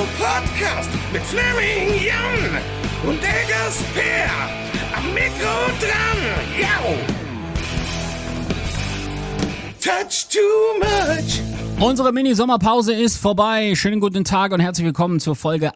Podcast mit Fleming Jan und Eggers Per. Am Mikro dran, yo! Touch too much. Unsere Mini-Sommerpause ist vorbei. Schönen guten Tag und herzlich willkommen zur Folge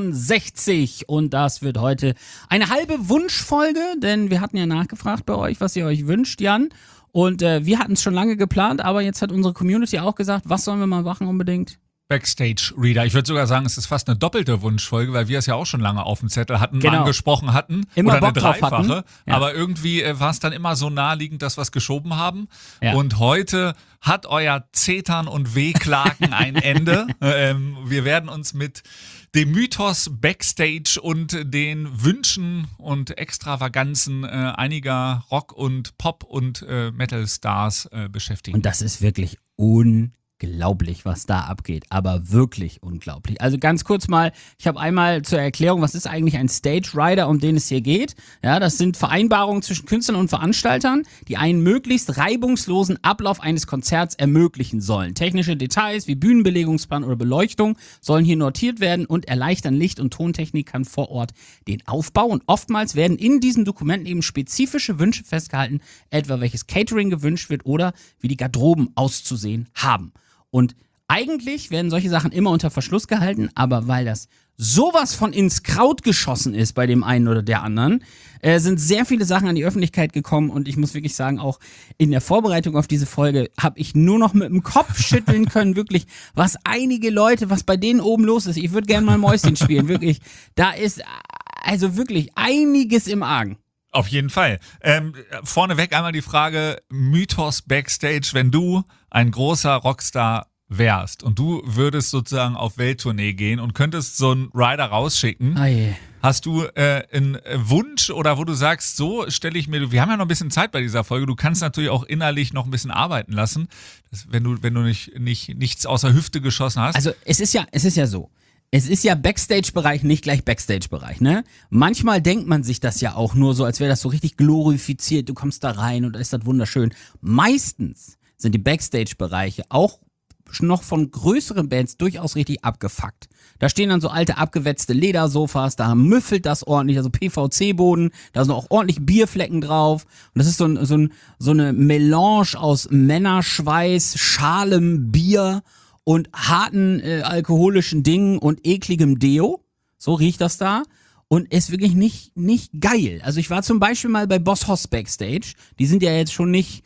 61. Und das wird heute eine halbe Wunschfolge, denn wir hatten ja nachgefragt bei euch, was ihr euch wünscht, Jan. Und wir hatten es schon lange geplant, aber jetzt hat unsere Community auch gesagt, was sollen wir mal machen unbedingt? Backstage-Reader. Ich würde sogar sagen, es ist fast eine doppelte Wunschfolge, weil wir es ja auch schon lange auf dem Zettel hatten, Genau. angesprochen hatten. Immer oder Bock eine drauf dreifache. hatten. Ja. Aber irgendwie war es dann immer so naheliegend, dass wir es geschoben haben. Ja. Und heute hat euer Zetern und Wehklagen ein Ende. Wir werden uns mit dem Mythos Backstage und den Wünschen und Extravaganzen einiger Rock- und Pop- und Metal-Stars beschäftigen. Und das ist wirklich unglaublich, was da abgeht, aber wirklich unglaublich. Also ganz kurz mal, ich habe einmal zur Erklärung, was ist eigentlich ein Stage Rider, um den es hier geht. Ja, das sind Vereinbarungen zwischen Künstlern und Veranstaltern, die einen möglichst reibungslosen Ablauf eines Konzerts ermöglichen sollen. Technische Details wie Bühnenbelegungsplan oder Beleuchtung sollen hier notiert werden und erleichtern Licht- und Tontechnik kann vor Ort den Aufbau. Und oftmals werden in diesen Dokumenten eben spezifische Wünsche festgehalten, etwa welches Catering gewünscht wird oder wie die Garderoben auszusehen haben. Und eigentlich werden solche Sachen immer unter Verschluss gehalten, aber weil das sowas von ins Kraut geschossen ist bei dem einen oder der anderen, sind sehr viele Sachen an die Öffentlichkeit gekommen und ich muss wirklich sagen, auch in der Vorbereitung auf diese Folge habe ich nur noch mit dem Kopf schütteln können, wirklich, was einige Leute, was bei denen oben los ist. Ich würde gerne mal Mäuschen spielen, wirklich. Da ist also wirklich einiges im Argen. Auf jeden Fall. Vorneweg einmal die Frage, Mythos Backstage, wenn du ein großer Rockstar wärst und du würdest sozusagen auf Welttournee gehen und könntest so einen Rider rausschicken, hast du einen Wunsch oder wo du sagst, so stelle ich mir, wir haben ja noch ein bisschen Zeit bei dieser Folge, du kannst natürlich auch innerlich noch ein bisschen arbeiten lassen, wenn du nichts außer Hüfte geschossen hast. Also es ist ja so. Es ist ja Backstage-Bereich nicht gleich Backstage-Bereich, ne? Manchmal denkt man sich das ja auch nur so, als wäre das so richtig glorifiziert. Du kommst da rein und da ist das wunderschön. Meistens sind die Backstage-Bereiche auch noch von größeren Bands durchaus richtig abgefuckt. Da stehen dann so alte abgewetzte Ledersofas, da müffelt das ordentlich, also PVC-Boden, da sind auch ordentlich Bierflecken drauf. Und das ist so eine Melange aus Männerschweiß, schalem Bier und harten alkoholischen Dingen und ekligem Deo. So riecht das da. Und ist wirklich nicht geil. Also ich war zum Beispiel mal bei Boss Hoss Backstage. Die sind ja jetzt schon nicht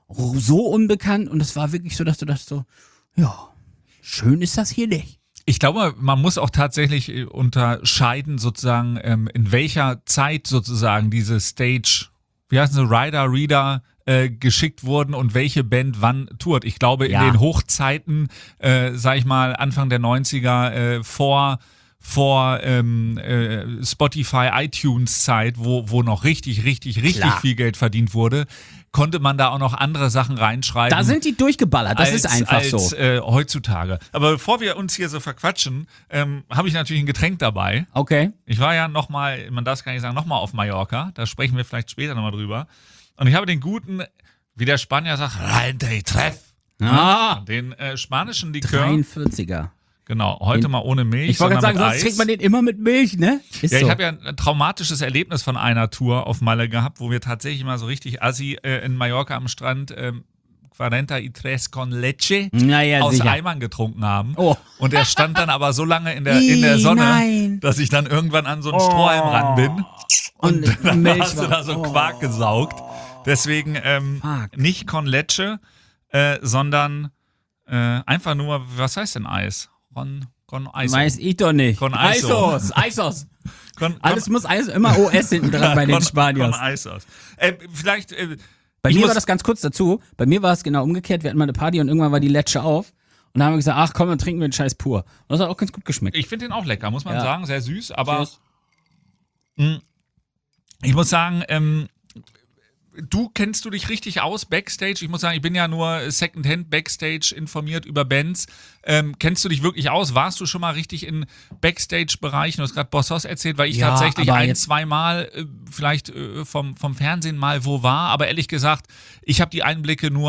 so unbekannt. Und es war wirklich so, dass du dachtest so, ja, schön ist das hier nicht. Ich glaube, man muss auch tatsächlich unterscheiden sozusagen, in welcher Zeit sozusagen diese Stage, wie heißen sie, Reader, geschickt wurden und welche Band wann tourt. Ich glaube, in den Hochzeiten, sag ich mal, Anfang der 90er, vor Spotify, iTunes-Zeit, wo noch richtig viel Geld verdient wurde, konnte man da auch noch andere Sachen reinschreiben. Da sind die durchgeballert, das ist einfach so. Heutzutage. Aber bevor wir uns hier so verquatschen, habe ich natürlich ein Getränk dabei. Okay. Ich war ja nochmal, man darf es gar nicht sagen, nochmal auf Mallorca. Da sprechen wir vielleicht später nochmal drüber. Und ich habe den guten, wie der Spanier sagt, Reinte Treff. Den spanischen Likör. 43er. Genau, heute mal ohne Milch. Ich wollte gerade sagen, mit sonst Eis. trinkt man den immer mit Milch, ne? Ist Ja, so. ich habe ja ein traumatisches Erlebnis von einer Tour auf Malle gehabt, wo wir tatsächlich mal so richtig assi in Mallorca am Strand 43 con leche aus sicher. Eimern getrunken haben. Oh. Und der stand dann aber so lange in der Sonne, nein. dass ich dann irgendwann an so einen Strohhalm ran bin. Und dann Milch hast du war- da so Quark gesaugt. Deswegen nicht con leche, sondern einfach nur, was heißt denn Eis? Con Iso. Weiß ich doch nicht. Con Iso. Isos. Alles muss immer OS hinten dran bei den Spaniers. Con Isos. Vielleicht. Bei mir war das ganz kurz dazu. Bei mir war es genau umgekehrt. Wir hatten mal eine Party und irgendwann war die Letsche auf. Und dann haben wir gesagt, ach komm, dann trinken wir einen Scheiß pur. Und das hat auch ganz gut geschmeckt. Ich finde den auch lecker, muss man Ja. sagen. Sehr süß, aber Cheers. ich muss sagen, kennst du dich richtig aus Backstage? Ich muss sagen, ich bin ja nur Secondhand Backstage informiert über Bands. Kennst du dich wirklich aus? Warst du schon mal richtig in Backstage-Bereichen? Du hast gerade Boss Hoss erzählt, weil ich Ja, tatsächlich aber ein-, jetzt- zweimal vielleicht vom Fernsehen mal wo war. Aber ehrlich gesagt, ich habe die Einblicke nur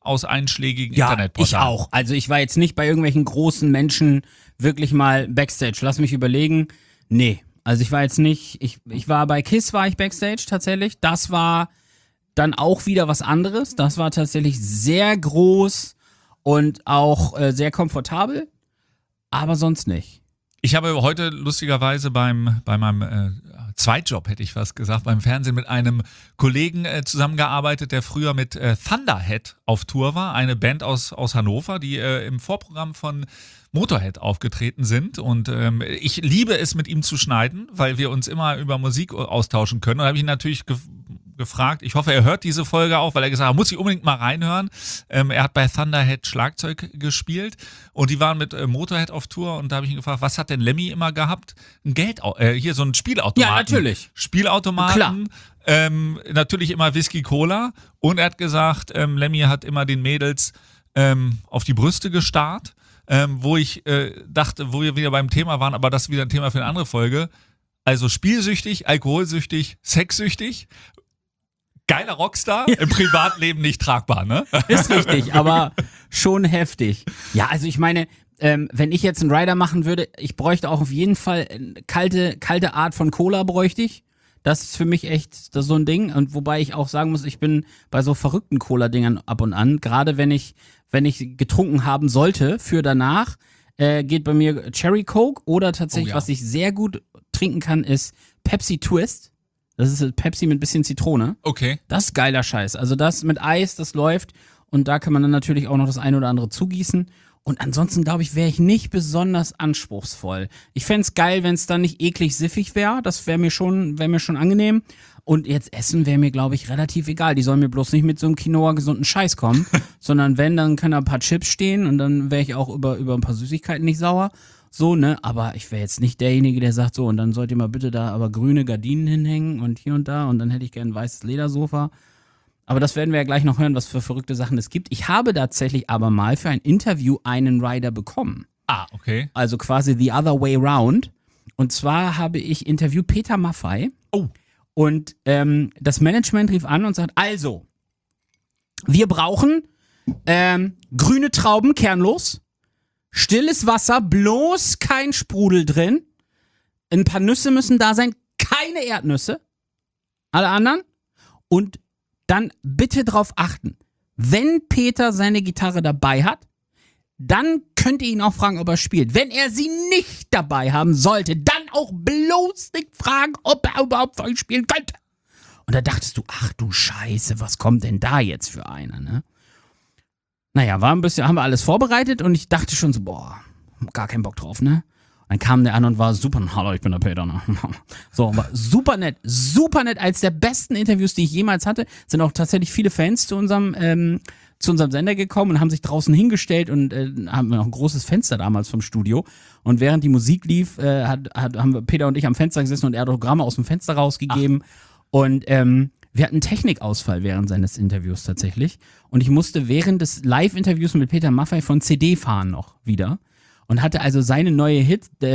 aus einschlägigen Ja, Internetportalen. ich auch. Also ich war jetzt nicht bei irgendwelchen großen Menschen wirklich mal Backstage. Lass mich überlegen. Nee, also ich war jetzt nicht, ich war bei KISS war ich Backstage tatsächlich. Das war dann auch wieder was anderes. Das war tatsächlich sehr groß und auch sehr komfortabel, aber sonst nicht. Ich habe heute lustigerweise bei meinem Zweitjob, hätte ich fast gesagt, beim Fernsehen mit einem Kollegen zusammengearbeitet, der früher mit Thunderhead auf Tour war, eine Band aus Hannover, die im Vorprogramm von Motorhead aufgetreten sind. Und ich liebe es, mit ihm zu schneiden, weil wir uns immer über Musik austauschen können. Und da habe ich ihn natürlich gefragt, ich hoffe, er hört diese Folge auch, weil er gesagt hat, muss ich unbedingt mal reinhören. Er hat bei Thunderhead Schlagzeug gespielt und die waren mit Motorhead auf Tour und da habe ich ihn gefragt, was hat denn Lemmy immer gehabt? Hier so ein Spielautomaten. Ja, natürlich. Spielautomaten, natürlich immer Whisky Cola und er hat gesagt, Lemmy hat immer den Mädels auf die Brüste gestarrt, wo ich dachte, wo wir wieder beim Thema waren, aber das ist wieder ein Thema für eine andere Folge. Also spielsüchtig, alkoholsüchtig, sexsüchtig. Geiler Rockstar, im Privatleben nicht tragbar, ne? Ist richtig, aber schon heftig. Ja, also ich meine, wenn ich jetzt einen Rider machen würde, ich bräuchte auch auf jeden Fall eine kalte Art von Cola bräuchte ich. Das ist für mich echt so ein Ding. Und wobei ich auch sagen muss, ich bin bei so verrückten Cola-Dingern ab und an. Gerade wenn ich getrunken haben sollte für danach, geht bei mir Cherry Coke oder tatsächlich, was ich sehr gut trinken kann, ist Pepsi Twist. Das ist Pepsi mit ein bisschen Zitrone. Okay. Das ist geiler Scheiß. Also das mit Eis, das läuft. Und da kann man dann natürlich auch noch das eine oder andere zugießen. Und ansonsten, glaube ich, wäre ich nicht besonders anspruchsvoll. Ich fände es geil, wenn es dann nicht eklig siffig wäre. Das wäre mir schon angenehm. Und jetzt Essen wäre mir, glaube ich, relativ egal. Die sollen mir bloß nicht mit so einem Quinoa-gesunden Scheiß kommen. Sondern wenn, dann können da ein paar Chips stehen. Und dann wäre ich auch über ein paar Süßigkeiten nicht sauer. So, ne, aber ich wäre jetzt nicht derjenige, der sagt, so, und dann sollt ihr mal bitte da aber grüne Gardinen hinhängen und hier und da und dann hätte ich gern ein weißes Ledersofa. Aber das werden wir ja gleich noch hören, was für verrückte Sachen es gibt. Ich habe tatsächlich aber mal für ein Interview einen Rider bekommen. Ah, okay. Also quasi the other way round. Und zwar habe ich interviewt Peter Maffay. Oh. Und das Management rief an und sagt, also, wir brauchen grüne Trauben, kernlos. Stilles Wasser, bloß kein Sprudel drin. Ein paar Nüsse müssen da sein, keine Erdnüsse. Alle anderen. Und dann bitte drauf achten, wenn Peter seine Gitarre dabei hat, dann könnt ihr ihn auch fragen, ob er spielt. Wenn er sie nicht dabei haben sollte, dann auch bloß nicht fragen, ob er überhaupt für euch spielen könnte. Und da dachtest du, ach du Scheiße, was kommt denn da jetzt für einer, ne? Naja, haben wir alles vorbereitet und ich dachte schon so, boah, gar keinen Bock drauf, ne? Und dann kam der an und war super, hallo, ich bin der Peter, ne? So, war super nett, als der besten Interviews, die ich jemals hatte, sind auch tatsächlich viele Fans zu unserem Sender gekommen und haben sich draußen hingestellt und haben noch ein großes Fenster damals vom Studio. Und während die Musik lief, haben Peter und ich am Fenster gesessen und er hat Autogramme aus dem Fenster rausgegeben. Und wir hatten einen Technikausfall während seines Interviews tatsächlich. Und ich musste während des Live-Interviews mit Peter Maffay von CD fahren noch wieder. Und hatte also seine neue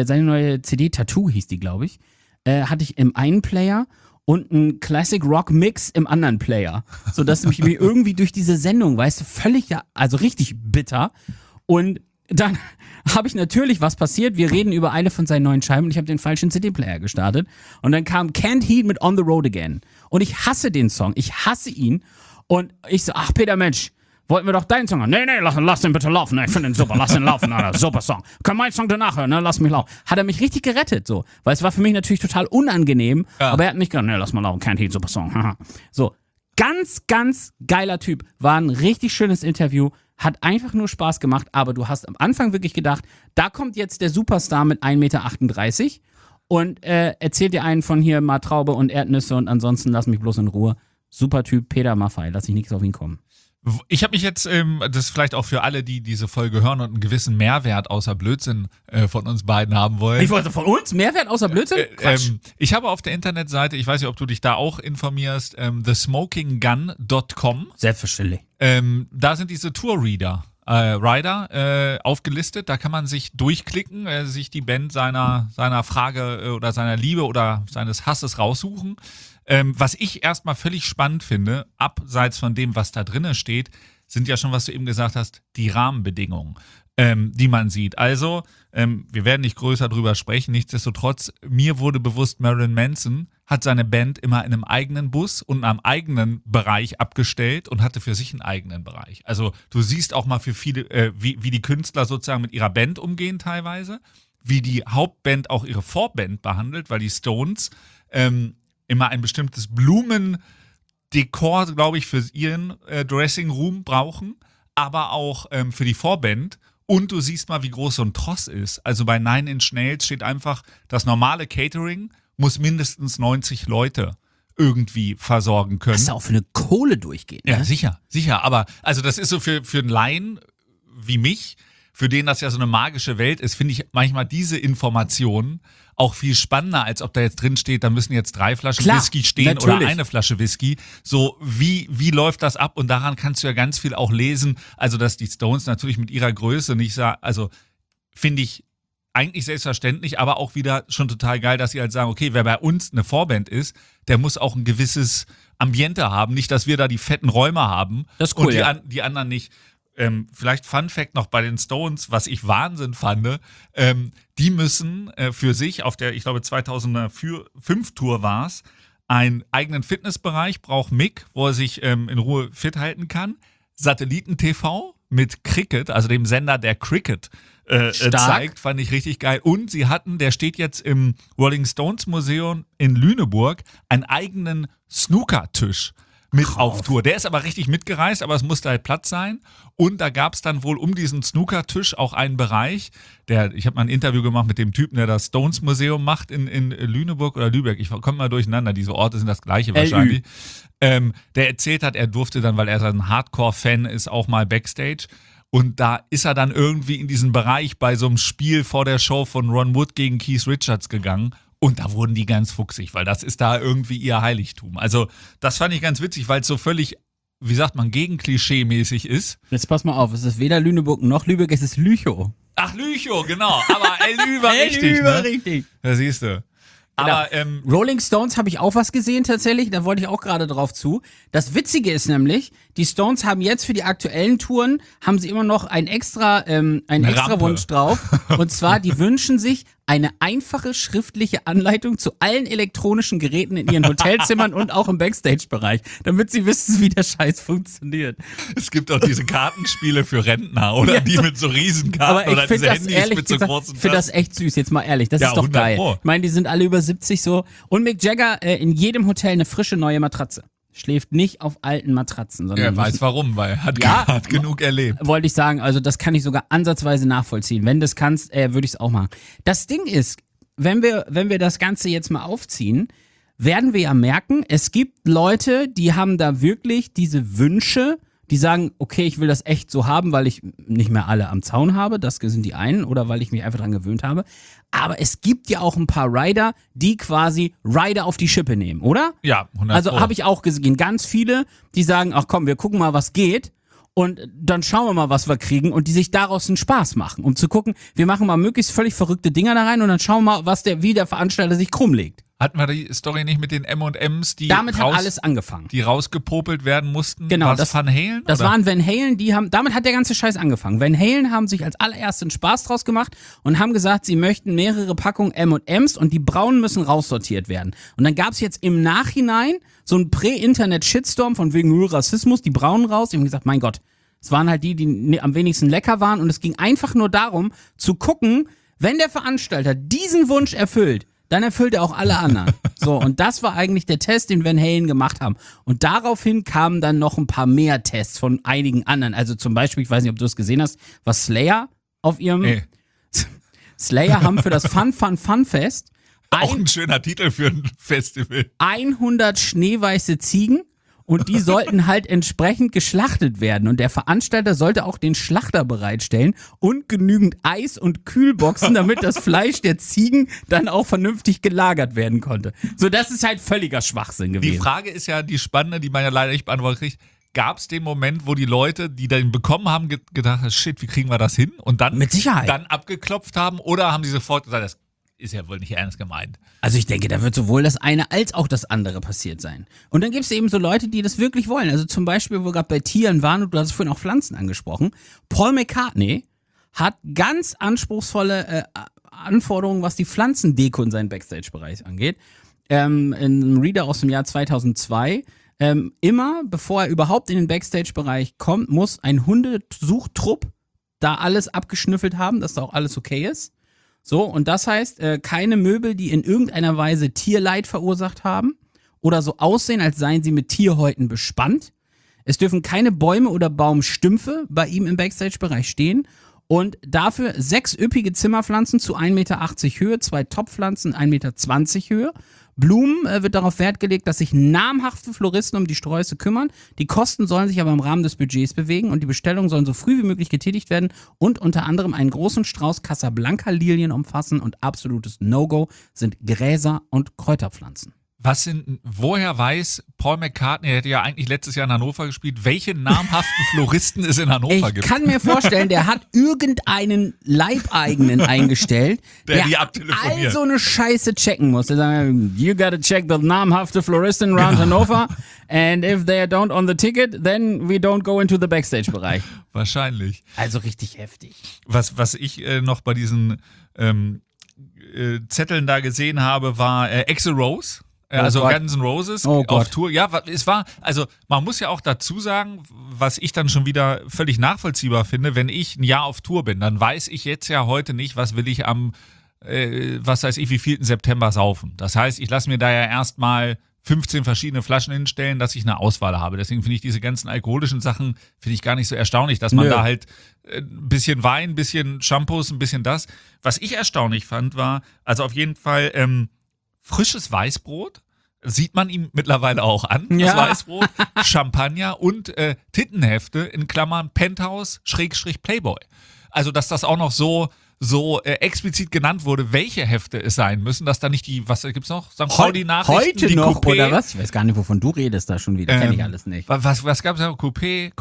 CD, Tattoo hieß die, glaube ich, hatte ich im einen Player und einen Classic Rock Mix im anderen Player. Sodass mich irgendwie durch diese Sendung, weißt du, völlig, also richtig bitter. Und dann habe ich natürlich, was passiert, wir reden über eine von seinen neuen Scheiben und ich habe den falschen CD-Player gestartet. Und dann kam Can't Heat mit On the Road Again. Und ich hasse den Song, ich hasse ihn. Und ich so, ach Peter, Mensch, wollten wir doch deinen Song hören. Nee, lass den bitte laufen. Ich finde den super, lass den laufen. Alter. Super Song. Können meinen Song danach hören, ne? Lass mich laufen. Hat er mich richtig gerettet, so. Weil es war für mich natürlich total unangenehm. Ja. Aber er hat nicht gesagt, nee, lass mal laufen. Can't Heat, super Song. So. Ganz, ganz geiler Typ. War ein richtig schönes Interview. Hat einfach nur Spaß gemacht. Aber du hast am Anfang wirklich gedacht, da kommt jetzt der Superstar mit 1,38 Meter und erzählt dir einen von hier mal Traube und Erdnüsse und ansonsten lass mich bloß in Ruhe. Super Typ, Peter Maffay. Lass ich nichts auf ihn kommen. Ich habe mich jetzt, das ist vielleicht auch für alle, die diese Folge hören und einen gewissen Mehrwert außer Blödsinn von uns beiden haben wollen. Ich wollte von uns Mehrwert außer Blödsinn? Quatsch. Ich habe auf der Internetseite, ich weiß nicht, ob du dich da auch informierst, thesmokinggun.com. Selbstverständlich. Da sind diese Tour-Rider aufgelistet. Da kann man sich durchklicken, sich die Band seiner Frage oder seiner Liebe oder seines Hasses raussuchen. Was ich erstmal völlig spannend finde, abseits von dem, was da drinnen steht, sind ja schon, was du eben gesagt hast, die Rahmenbedingungen, die man sieht. Also, wir werden nicht größer drüber sprechen, nichtsdestotrotz, mir wurde bewusst, Marilyn Manson hat seine Band immer in einem eigenen Bus und in einem eigenen Bereich abgestellt und hatte für sich einen eigenen Bereich. Also du siehst auch mal für viele, wie die Künstler sozusagen mit ihrer Band umgehen teilweise, wie die Hauptband auch ihre Vorband behandelt, weil die Stones immer ein bestimmtes Blumendekor, glaube ich, für ihren Dressing Room brauchen, aber auch für die Vorband. Und du siehst mal, wie groß so ein Tross ist. Also bei Nine Inch Nails steht einfach, das normale Catering muss mindestens 90 Leute irgendwie versorgen können. Das ist auch für eine Kohle durchgeht, ne? Ja, sicher. Aber also das ist so für einen Laien wie mich, für den das ja so eine magische Welt ist, finde ich manchmal diese Informationen auch viel spannender, als ob da jetzt drin steht, da müssen jetzt 3 Flaschen Whisky stehen natürlich. oder eine Flasche Whisky. So, wie läuft das ab? Und daran kannst du ja ganz viel auch lesen. Also, dass die Stones natürlich mit ihrer Größe nicht sagen, also finde ich eigentlich selbstverständlich, aber auch wieder schon total geil, dass sie halt sagen, okay, wer bei uns eine Vorband ist, der muss auch ein gewisses Ambiente haben. Nicht, dass wir da die fetten Räume haben das ist cool, und die anderen nicht. Vielleicht Fun Fact noch bei den Stones, was ich Wahnsinn fand, die müssen für sich auf der, ich glaube 2005 Tour war es, einen eigenen Fitnessbereich, braucht Mick, wo er sich in Ruhe fit halten kann, Satelliten-TV mit Cricket, also dem Sender, der Cricket zeigt, fand ich richtig geil. Und sie hatten, der steht jetzt im Rolling Stones Museum in Lüneburg, einen eigenen Snookertisch mit auf Tour. Der ist aber richtig mitgereist, aber es musste halt Platz sein. Und da gab es dann wohl um diesen Snookertisch auch einen Bereich, ich habe mal ein Interview gemacht mit dem Typen, der das Stones Museum macht in Lüneburg oder Lübeck. Ich komme mal durcheinander, diese Orte sind das gleiche wahrscheinlich. Der erzählt hat, er durfte dann, weil er so ein Hardcore-Fan ist, auch mal Backstage. Und da ist er dann irgendwie in diesen Bereich bei so einem Spiel vor der Show von Ron Wood gegen Keith Richards gegangen. Und da wurden die ganz fuchsig, weil das ist da irgendwie ihr Heiligtum. Also das fand ich ganz witzig, weil es so völlig, wie sagt man, gegen-klischee-mäßig ist. Jetzt pass mal auf, es ist weder Lüneburg noch Lübeck, es ist Lüchow. Ach, Lüchow, genau. Aber Lü war richtig, war ne? richtig. Da siehst du. Aber Rolling Stones habe ich auch was gesehen tatsächlich, da wollte ich auch gerade drauf zu. Das Witzige ist nämlich, die Stones haben jetzt für die aktuellen Touren, haben sie immer noch einen extra Wunsch drauf. Und zwar, die wünschen sich eine einfache schriftliche Anleitung zu allen elektronischen Geräten in ihren Hotelzimmern und auch im Backstage-Bereich, damit sie wissen, wie der Scheiß funktioniert. Es gibt auch diese Kartenspiele für Rentner, oder? Ja, die mit so Riesenkarten oder diese Handys mit so großen. Ich finde das echt süß, jetzt mal ehrlich, das ist doch geil. Ich meine, die sind alle über 70 so. Und Mick Jagger in jedem Hotel eine frische neue Matratze. Schläft nicht auf alten Matratzen, sondern. Er weiß warum, weil er hat genug erlebt. Wollte ich sagen, also das kann ich sogar ansatzweise nachvollziehen. Wenn du es kannst, würde ich es auch machen. Das Ding ist, wenn wir das Ganze jetzt mal aufziehen, werden wir ja merken, es gibt Leute, die haben da wirklich diese Wünsche, die sagen, okay, ich will das echt so haben, weil ich nicht mehr alle am Zaun habe, das sind die einen, oder weil ich mich einfach dran gewöhnt habe. Aber es gibt ja auch ein paar Rider, die quasi Rider auf die Schippe nehmen, oder? Ja, 100%. Also habe ich auch gesehen, ganz viele, die sagen, ach komm, wir gucken mal, was geht. Und dann schauen wir mal, was wir kriegen und die sich daraus einen Spaß machen, um zu gucken, wir machen mal möglichst völlig verrückte Dinger da rein und dann schauen wir mal, wie der Veranstalter sich krumm legt. Hatten wir die Story nicht mit den M&Ms, die damit hat alles angefangen. Die rausgepopelt werden mussten? Genau. Das Van Halen? Das waren Van Halen, damit hat der ganze Scheiß angefangen. Van Halen haben sich als allererstes Spaß draus gemacht und haben gesagt, sie möchten mehrere Packungen M&Ms und die braunen müssen raussortiert werden. Und dann gab's jetzt im Nachhinein so einen Prä-Internet-Shitstorm von wegen Rassismus, die braunen raus. Die haben gesagt, mein Gott, es waren halt die am wenigsten lecker waren und es ging einfach nur darum, zu gucken, wenn der Veranstalter diesen Wunsch erfüllt, dann erfüllt er auch alle anderen. So, und das war eigentlich der Test, den Van Halen gemacht haben. Und daraufhin kamen dann noch ein paar mehr Tests von einigen anderen. Also zum Beispiel, ich weiß nicht, ob du es gesehen hast, was Slayer auf ihrem... Nee. Slayer haben für das Fun Fest auch ein schöner Titel für ein Festival. 100 schneeweiße Ziegen. Und die sollten halt entsprechend geschlachtet werden. Und der Veranstalter sollte auch den Schlachter bereitstellen und genügend Eis und Kühlboxen, damit das Fleisch der Ziegen dann auch vernünftig gelagert werden konnte. So, das ist halt völliger Schwachsinn gewesen. Die Frage ist ja die spannende, die man ja leider nicht beantwortet kriegt. Gab es den Moment, wo die Leute, die den bekommen haben, gedacht haben, shit, wie kriegen wir das hin? Und dann, mit Sicherheit. Dann abgeklopft haben? Oder haben sie sofort gesagt, das ist ja wohl nicht ernst gemeint. Also ich denke, da wird sowohl das eine als auch das andere passiert sein. Und dann gibt es eben so Leute, die das wirklich wollen. Also zum Beispiel, wo wir gerade bei Tieren waren und du hast vorhin auch Pflanzen angesprochen. Paul McCartney hat ganz anspruchsvolle Anforderungen, was die Pflanzendeko in seinem Backstage-Bereich angeht. In einem Reader aus dem Jahr 2002. Immer, bevor er überhaupt in den Backstage-Bereich kommt, muss ein Hundesuchtrupp da alles abgeschnüffelt haben, dass da auch alles okay ist. So, und das heißt, keine Möbel, die in irgendeiner Weise Tierleid verursacht haben oder so aussehen, als seien sie mit Tierhäuten bespannt. Es dürfen keine Bäume oder Baumstümpfe bei ihm im Backstage-Bereich stehen. Und dafür 6 üppige Zimmerpflanzen zu 1,80 Meter Höhe, 2 Topfpflanzen 1,20 Meter Höhe. Blumen wird darauf Wert gelegt, dass sich namhafte Floristen um die Sträuße kümmern. Die Kosten sollen sich aber im Rahmen des Budgets bewegen und die Bestellungen sollen so früh wie möglich getätigt werden und unter anderem einen großen Strauß Casablanca-Lilien umfassen und absolutes No-Go sind Gräser und Kräuterpflanzen. Woher weiß Paul McCartney, der hätte ja eigentlich letztes Jahr in Hannover gespielt, welche namhaften Floristen es in Hannover gibt? Ich kann mir vorstellen, der hat irgendeinen Leibeigenen eingestellt, der die abtelefoniert. All so eine Scheiße checken muss. Der sagt, you gotta check the namhafte Floristen around Hannover and if they don't on the ticket, then we don't go into the Backstage-Bereich. Wahrscheinlich. Also richtig heftig. Was ich noch bei diesen Zetteln da gesehen habe, war Axl Rose. Also Gott. Guns N' Roses Oh auf Gott. Tour. Ja, es war, also man muss ja auch dazu sagen, was ich dann schon wieder völlig nachvollziehbar finde, wenn ich ein Jahr auf Tour bin, dann weiß ich jetzt ja heute nicht, was will ich am, was weiß ich, wie 4. September saufen. Das heißt, ich lasse mir da ja erstmal 15 verschiedene Flaschen hinstellen, dass ich eine Auswahl habe. Deswegen finde ich diese ganzen alkoholischen Sachen, finde ich gar nicht so erstaunlich, dass man da halt ein bisschen Wein, ein bisschen Shampoos, ein bisschen das. Was ich erstaunlich fand, war, also auf jeden Fall, frisches Weißbrot, sieht man ihm mittlerweile auch an, das Weißbrot, Champagner und Tittenhefte in Klammern Penthouse / Playboy. Also, dass das auch noch so explizit genannt wurde, welche Hefte es sein müssen, dass da nicht die, was gibt's noch? St. Pauli-Nachrichten, Heute die noch, Coupé. oder was? Ich weiß gar nicht, wovon du redest da schon wieder. Kenn ich alles nicht. Was gab's da? Coupé.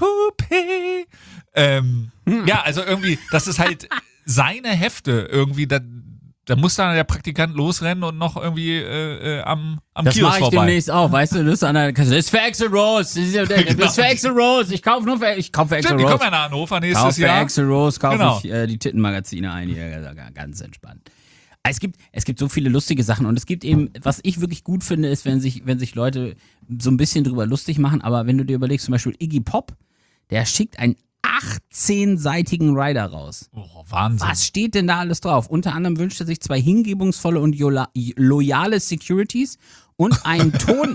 Ja, also irgendwie, das ist halt seine Hefte irgendwie, da muss dann der Praktikant losrennen und noch irgendwie am Das Kiosk mache ich vorbei. demnächst auch, weißt du, das ist an der Kasse. Das ist für Axl Rose. Das ist für Axl Rose. Ich kaufe für Axl Stimmt, die Rose. kommen ja nach Hannover nächstes Kauf für Jahr. Axl Rose kaufe Genau. ich die Tittenmagazine ein. Hier, ganz entspannt. Es gibt so viele lustige Sachen und es gibt eben, was ich wirklich gut finde, ist, wenn sich Leute so ein bisschen drüber lustig machen, aber wenn du dir überlegst, zum Beispiel Iggy Pop, der schickt einen 18-seitigen Rider raus. Oh, Wahnsinn. Was steht denn da alles drauf? Unter anderem wünscht er sich 2 hingebungsvolle und loyale Securities und einen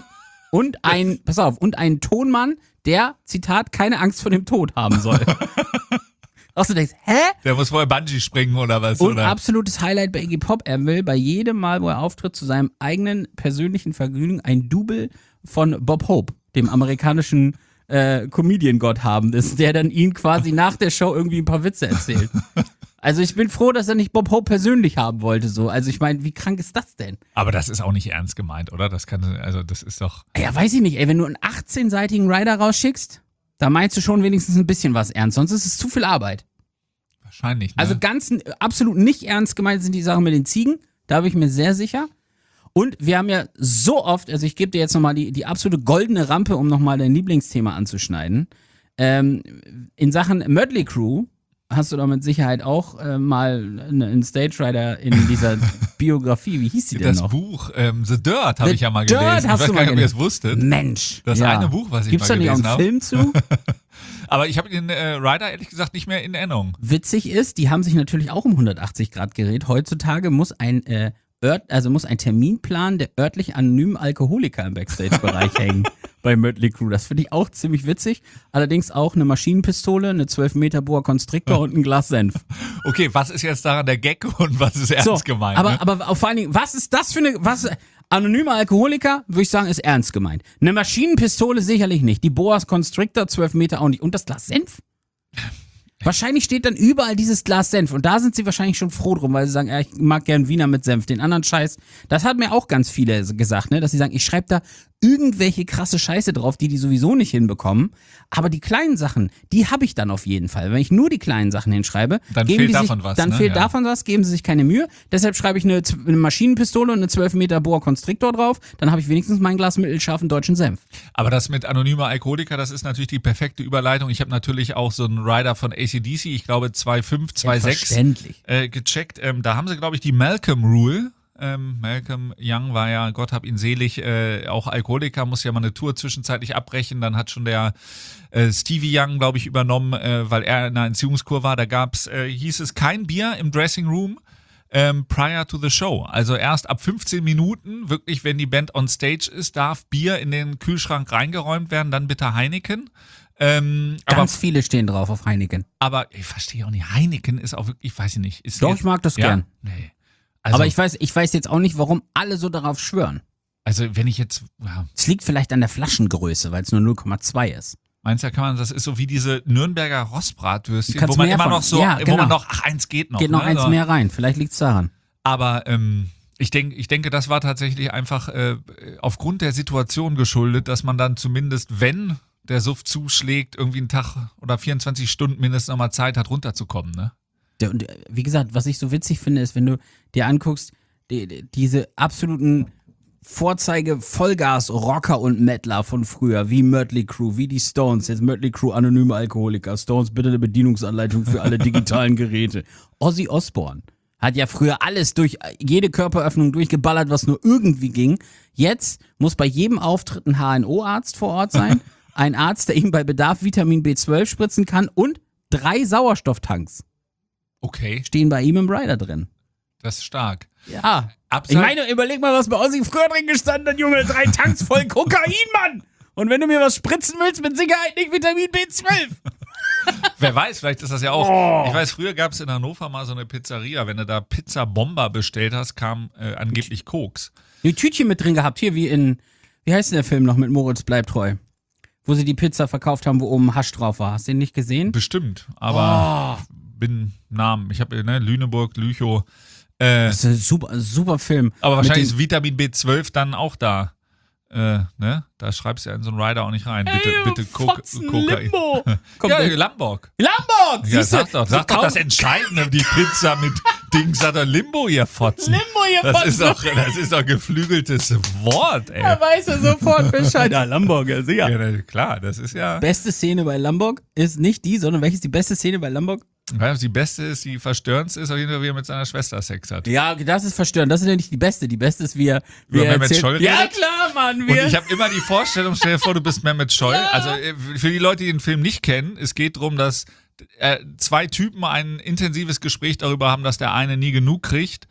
einen Tonmann, der, Zitat, keine Angst vor dem Tod haben soll. Auch so denkst, hä? Der muss vorher Bungee springen oder was? Und oder? absolutes Highlight bei Iggy Pop, er will bei jedem Mal, wo er auftritt, zu seinem eigenen persönlichen Vergnügen ein Double von Bob Hope, dem amerikanischen Comedian-Gott haben, der dann ihn quasi nach der Show irgendwie ein paar Witze erzählt. Also ich bin froh, dass er nicht Bob Hope persönlich haben wollte. So. Also ich meine, wie krank ist das denn? Aber das ist auch nicht ernst gemeint, oder? Das ist doch... Ja, weiß ich nicht. Ey, wenn du einen 18-seitigen Rider rausschickst, da meinst du schon wenigstens ein bisschen was ernst. Sonst ist es zu viel Arbeit. Wahrscheinlich, ne? Also absolut nicht ernst gemeint sind die Sachen mit den Ziegen. Da bin ich mir sehr sicher. Und wir haben ja so oft, also ich gebe dir jetzt nochmal die absolute goldene Rampe, um nochmal dein Lieblingsthema anzuschneiden. In Sachen Mötley Crüe hast du doch mit Sicherheit auch mal einen Stage Rider in dieser Biografie, wie hieß die denn das noch? Buch The Dirt habe ich ja mal Dirt gelesen. hast Ich weiß du gar mal nicht, ob ihr es wusstet. Mensch. Das eine Buch, was ich Gibt's mal da nicht auch gelesen einen habe. Film zu? Aber ich habe den Rider ehrlich gesagt nicht mehr in Erinnerung. Witzig ist, die haben sich natürlich auch um 180 Grad gedreht. Heutzutage muss ein Terminplan der örtlich anonymen Alkoholiker im Backstage-Bereich hängen bei Mötley Crüe. Das finde ich auch ziemlich witzig. Allerdings auch eine Maschinenpistole, eine 12 Meter Boa Constrictor und ein Glas Senf. Okay, was ist jetzt daran der Gag und was ist ernst gemeint? Ne? Aber vor allen Dingen, was ist das für eine... Anonymer Alkoholiker, würde ich sagen, ist ernst gemeint. Eine Maschinenpistole sicherlich nicht. Die Boa Constrictor, 12 Meter auch nicht. Und das Glas Senf? Wahrscheinlich steht dann überall dieses Glas Senf und da sind sie wahrscheinlich schon froh drum, weil sie sagen, ja, ich mag gern Wiener mit Senf. Den anderen Scheiß, das hat mir auch ganz viele gesagt, ne, dass sie sagen, ich schreibe da irgendwelche krasse Scheiße drauf, die sowieso nicht hinbekommen. Aber die kleinen Sachen, die habe ich dann auf jeden Fall. Wenn ich nur die kleinen Sachen hinschreibe, Dann geben fehlt die davon sich, was, Dann ne? fehlt Ja. davon was, geben sie sich keine Mühe. Deshalb schreibe ich eine Maschinenpistole und eine 12 Meter Boa Constrictor drauf. Dann habe ich wenigstens mein Glas mittelscharfen deutschen Senf. Aber das mit anonymer Alkoholiker, das ist natürlich die perfekte Überleitung. Ich habe natürlich auch so einen Rider von AC/DC, ich glaube 2.5, 2.6 Selbstverständlich. gecheckt. Da haben sie, glaube ich, die Malcolm Rule. Malcolm Young war ja, Gott hab ihn selig, auch Alkoholiker, muss ja mal eine Tour zwischenzeitlich abbrechen. Dann hat schon der Stevie Young, glaube ich, übernommen, weil er in einer Entziehungskur war. Da hieß es kein Bier im Dressing Room prior to the show. Also erst ab 15 Minuten, wirklich, wenn die Band on stage ist, darf Bier in den Kühlschrank reingeräumt werden, dann bitte Heineken. Ganz viele stehen drauf auf Heineken. Aber ich verstehe auch nicht, Heineken ist auch wirklich, weiß ich nicht. Ist Doch, jetzt- ich mag das ja? gern. Nee. Also, Aber ich weiß jetzt auch nicht, warum alle so darauf schwören. also wenn ich jetzt, ja, Es liegt vielleicht an der Flaschengröße, weil es nur 0,2 ist. meinst du, kann man, das ist so wie diese Nürnberger Rostbratwürstchen, Kannst wo man mehr immer von- noch so, ja, wo genau. man noch, eins geht noch. Geht noch ne? eins So. mehr rein. Vielleicht liegt's daran. Aber ich denke, das war tatsächlich einfach aufgrund der Situation geschuldet, dass man dann zumindest, wenn der Suff zuschlägt, irgendwie einen Tag oder 24 Stunden mindestens nochmal Zeit hat, runterzukommen, ne? Und wie gesagt, was ich so witzig finde, ist, wenn du dir anguckst, diese absoluten Vorzeige-Vollgas-Rocker und Mettler von früher, wie Mötley Crüe, wie die Stones, jetzt Mötley Crüe, anonyme Alkoholiker, Stones, bitte eine Bedienungsanleitung für alle digitalen Geräte. Ozzy Osbourne hat ja früher alles durch jede Körperöffnung durchgeballert, was nur irgendwie ging. Jetzt muss bei jedem Auftritt ein HNO-Arzt vor Ort sein, ein Arzt, der ihm bei Bedarf Vitamin B12 spritzen kann und 3 Sauerstofftanks Okay, stehen bei ihm im Rider drin. das ist stark. Ja. Abseits- Ich meine, überleg mal, was bei Ozzy früher drin gestanden hat, Junge. 3 Tanks voll Kokain, Mann. Und wenn du mir was spritzen willst, mit Sicherheit nicht Vitamin B12. Wer weiß, vielleicht ist das ja auch. Ich weiß, früher gab es in Hannover mal so eine Pizzeria. Wenn du da Pizza Bomber bestellt hast, kam angeblich Koks. Ein Tütchen mit drin gehabt, hier wie heißt denn der Film noch mit Moritz bleibt treu? Wo sie die Pizza verkauft haben, wo oben Hasch drauf war. Hast du den nicht gesehen? Bestimmt, aber bin Namen. Ich habe Lüneburg, Lüchow. Das ist ein super Film. Aber Mit wahrscheinlich den- ist Vitamin B12 dann auch da. Ne? Da schreibst du ja in so einen Rider auch nicht rein. Bitte Fotzen, Kokain. Limbo. Kommt Ja, der- Lamborg. Lamborg, Ja, siehst du? sag doch das Entscheidende, die Pizza mit Dings hat er Limbo hier fotzen. Limbo hier Das ist Fotzen. doch geflügeltes Wort, ey. Da weiß er sofort Bescheid. Ja, Lamborg, ja, sicher. Ja, klar, das ist ja. Beste Szene bei Lamborg ist nicht die, sondern welche ist die beste Szene bei Lamborg? Die beste ist, die verstörendste ist auf jeden Fall, wie er mit seiner Schwester Sex hat. Ja, das ist verstörend. Das ist ja nicht die beste. Die beste ist, wie er Mehmet erzählt- Scholl Ja, redet? klar, Mann. Und ich habe immer die Vorstellung, stell dir vor, du bist Mehmet Scholl. Also für die Leute, die den Film nicht kennen, es geht darum, dass 2 Typen ein intensives Gespräch darüber haben, dass der eine nie genug kriegt.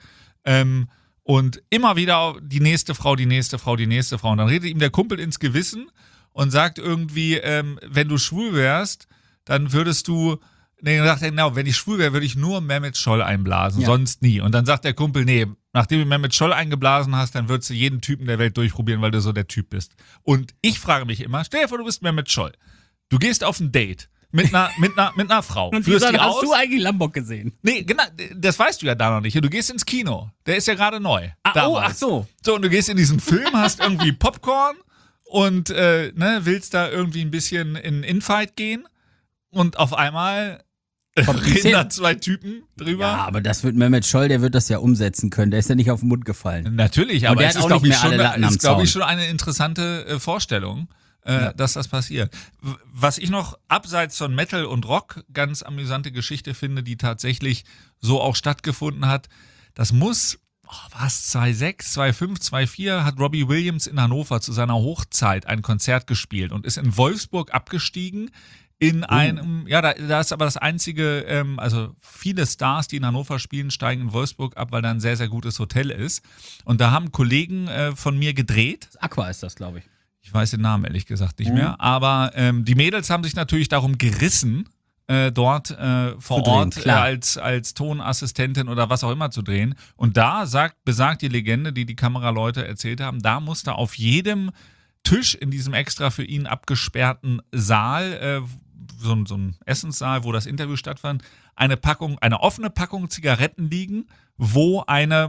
Und immer wieder die nächste Frau, die nächste Frau, die nächste Frau. Und dann redet ihm der Kumpel ins Gewissen und sagt irgendwie, wenn du schwul wärst, dann würdest du. Nee, dann sagt er, genau, wenn ich schwul wäre, würde ich nur Mehmet Scholl einblasen, Ja. sonst nie. Und dann sagt der Kumpel, nee, nachdem du Mehmet Scholl eingeblasen hast, dann würdest du jeden Typen der Welt durchprobieren, weil du so der Typ bist. Und ich frage mich immer, stell dir vor, du bist Mehmet Scholl. Du gehst auf ein Date mit einer Frau. Und führst wie die hast aus. du eigentlich Lamborg gesehen? Nee, genau, das weißt du ja da noch nicht. Du gehst ins Kino. Der ist ja gerade neu. Oh, damals. ach so. So, und du gehst in diesen Film, hast irgendwie Popcorn und willst da irgendwie ein bisschen in Infight gehen. Und auf einmal reden da 2 Typen drüber. Ja, aber das wird Mehmet Scholl, der wird das ja umsetzen können. Der ist ja nicht auf den Mund gefallen. Natürlich, Und aber der es hat ist, auch glaube nicht ich, mehr schon, alle Latten am ist, glaub ich, Zaun. schon eine interessante Vorstellung, dass das passiert. Was ich noch abseits von Metal und Rock ganz amüsante Geschichte finde, die tatsächlich so auch stattgefunden hat, das muss, was, 2006, 2005, 2004 hat Robbie Williams in Hannover zu seiner Hochzeit ein Konzert gespielt und ist in Wolfsburg abgestiegen. In einem, ja, da ist aber das einzige, also viele Stars, die in Hannover spielen, steigen in Wolfsburg ab, weil da ein sehr, sehr gutes Hotel ist. Und da haben Kollegen von mir gedreht. Aqua ist das, glaube ich. Ich weiß den Namen ehrlich gesagt nicht mehr. Aber die Mädels haben sich natürlich darum gerissen, dort vor Zu drehen, Ort klar. als Tonassistentin oder was auch immer zu drehen. Und da besagt die Legende, die die Kameraleute erzählt haben, da musste auf jedem Tisch in diesem extra für ihn abgesperrten Saal, so ein Essenssaal, wo das Interview stattfand, eine offene Packung Zigaretten liegen, wo eine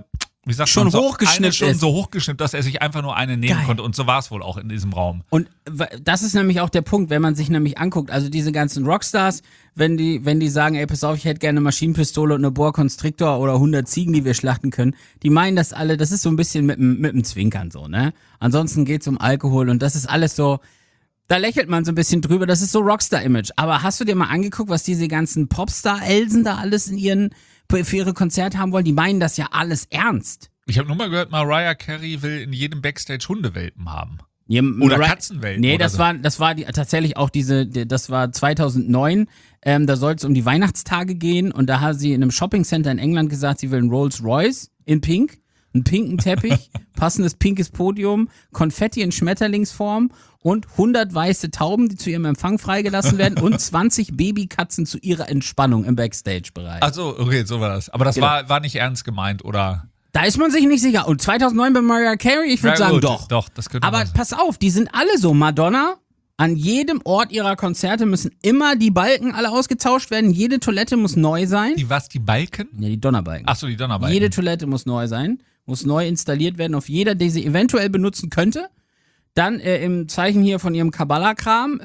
wie sagt schon man, so hochgeschnippt eine schon ist. so hochgeschnippt, dass er sich einfach nur eine nehmen Geil. konnte. Und so war es wohl auch in diesem Raum. Und das ist nämlich auch der Punkt, wenn man sich nämlich anguckt, also diese ganzen Rockstars, wenn die sagen, ey, pass auf, ich hätte gerne eine Maschinenpistole und eine Boa Constrictor oder 100 Ziegen, die wir schlachten können, die meinen das alle, das ist so ein bisschen mit dem Zwinkern so, ne? Ansonsten geht's um Alkohol und das ist alles so, da lächelt man so ein bisschen drüber, das ist so Rockstar-Image. Aber hast du dir mal angeguckt, was diese ganzen Popstar-Elsen da alles für ihre Konzerte haben wollen? Die meinen das ja alles ernst. Ich habe nur mal gehört, Mariah Carey will in jedem Backstage Hundewelpen haben. Ja, Oder Katzenwelpen. Nee, oder das so. war tatsächlich auch das war 2009. Da soll es um die Weihnachtstage gehen und da hat sie in einem Shoppingcenter in England gesagt, sie will einen Rolls Royce in Pink, einen pinken Teppich, passendes pinkes Podium, Konfetti in Schmetterlingsform und 100 weiße Tauben, die zu ihrem Empfang freigelassen werden und 20 Babykatzen zu ihrer Entspannung im Backstage-Bereich. Also, okay, so war das. Aber das Genau. war nicht ernst gemeint, oder? Da ist man sich nicht sicher. Und 2009 bei Mariah Carey, ich würde Ja, sagen, gut, doch. Doch, das könnte Aber man sagen. pass auf, die sind alle so. Madonna, an jedem Ort ihrer Konzerte müssen immer die Balken alle ausgetauscht werden. Jede Toilette muss neu sein. Die Balken? Ja, die Donnerbalken. Achso, die Donnerbalken. Jede Toilette muss neu sein, muss neu installiert werden auf jeder, die sie eventuell benutzen könnte. Dann im Zeichen hier von ihrem Kabbalah-Kram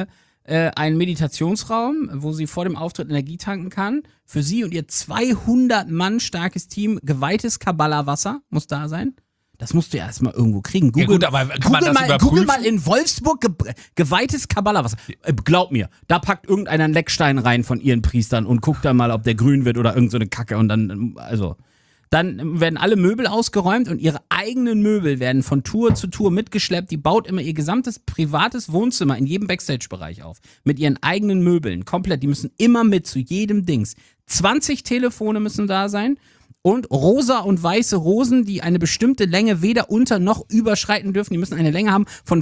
ein Meditationsraum, wo sie vor dem Auftritt Energie tanken kann. Für sie und ihr 200 Mann starkes Team, geweihtes Kabbalah-Wasser muss da sein. Das musst du ja erstmal irgendwo kriegen. Google, Ja gut, aber kann man das überprüfen? Google mal in Wolfsburg geweihtes Kabbalah-Wasser. Glaub mir, da packt irgendeiner einen Leckstein rein von ihren Priestern und guckt dann mal, ob der grün wird oder irgend so eine Kacke und dann, also... Dann werden alle Möbel ausgeräumt und ihre eigenen Möbel werden von Tour zu Tour mitgeschleppt. Die baut immer ihr gesamtes privates Wohnzimmer in jedem Backstage-Bereich auf. Mit ihren eigenen Möbeln. Komplett. Die müssen immer mit zu jedem Dings. 20 Telefone müssen da sein. Und rosa und weiße Rosen, die eine bestimmte Länge weder unter noch überschreiten dürfen. Die müssen eine Länge haben von